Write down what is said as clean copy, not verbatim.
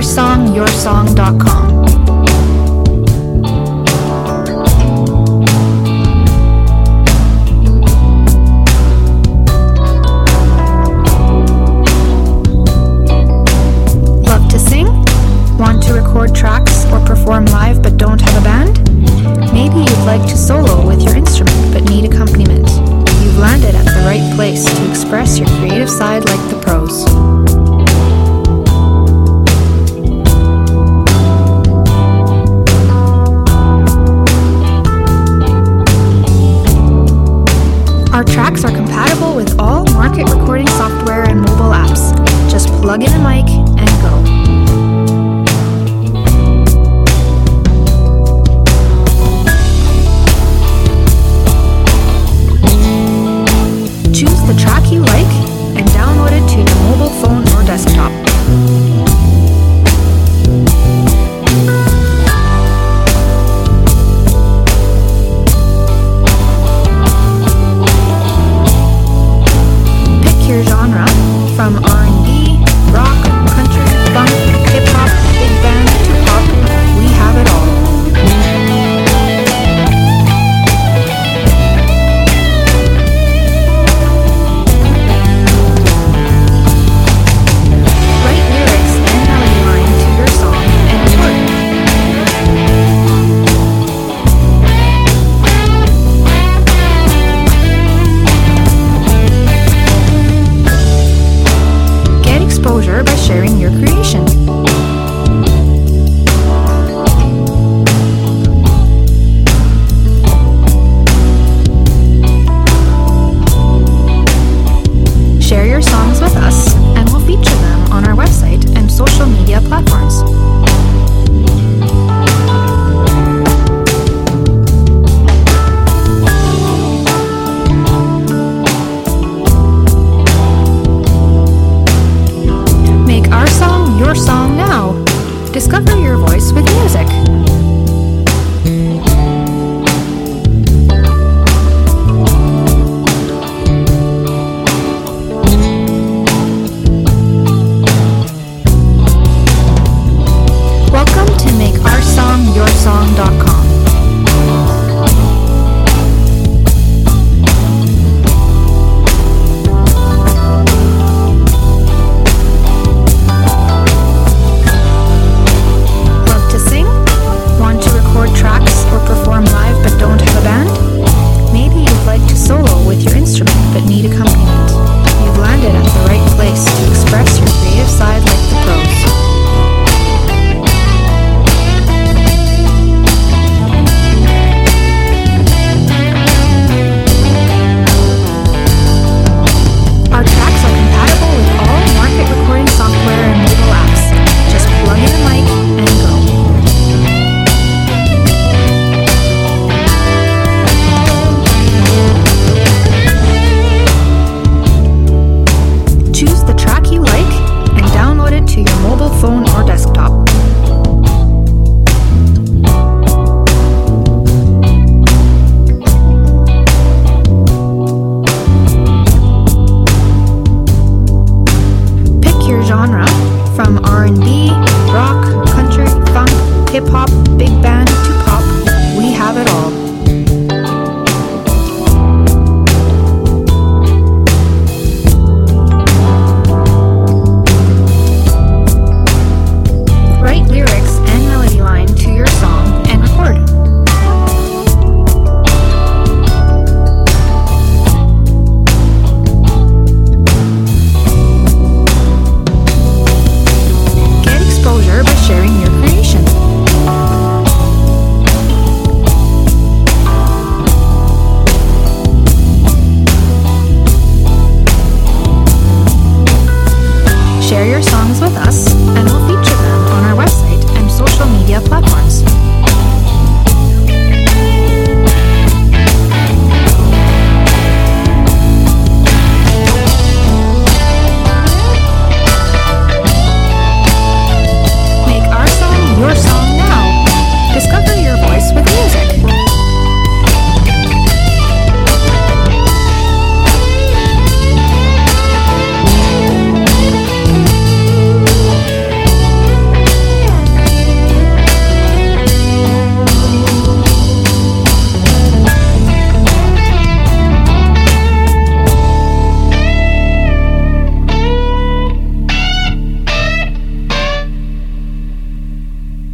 oursongyoursong.com. Love to sing? Want to record tracks or perform live but don't have a band? Maybe you'd like to solo with your instrument but need accompaniment. You've landed at the right place to express your creative side like the pros. Our tracks are compatible with all market recording software and mobile apps. Just plug in a mic and go. Choose the track you like and download it to your mobile phone or desktop. Pick your genre from R&B, rock, country, funk, hip-hop, big band to pop. We have it all. Write lyrics and melody line to your song and record it. Get exposure by sharing your creation. Share your songs with us, and we'll feature them on our website and social media platforms. Make our song your song now. Discover your voice with music. Welcome to MakeOurSongYourSong.com. Love to sing? Want to record tracks or perform live but don't have a band? Maybe you'd like to solo with your instrument but need accompaniment. You've landed at the right place to express your creative side like the pros. Our tracks are compatible with all market recording software and mobile apps. Just plug in a mic and go. Choose the track you like and download it to your mobile phone or desktop. Pick your genre from R&B, rock, country, funk, hip-hop, big band to pop. We have it all. Write lyrics and melody line to your song and record. Get exposure by sharing your creation. Share your songs with us, and we'll feature them on our website and social media platforms.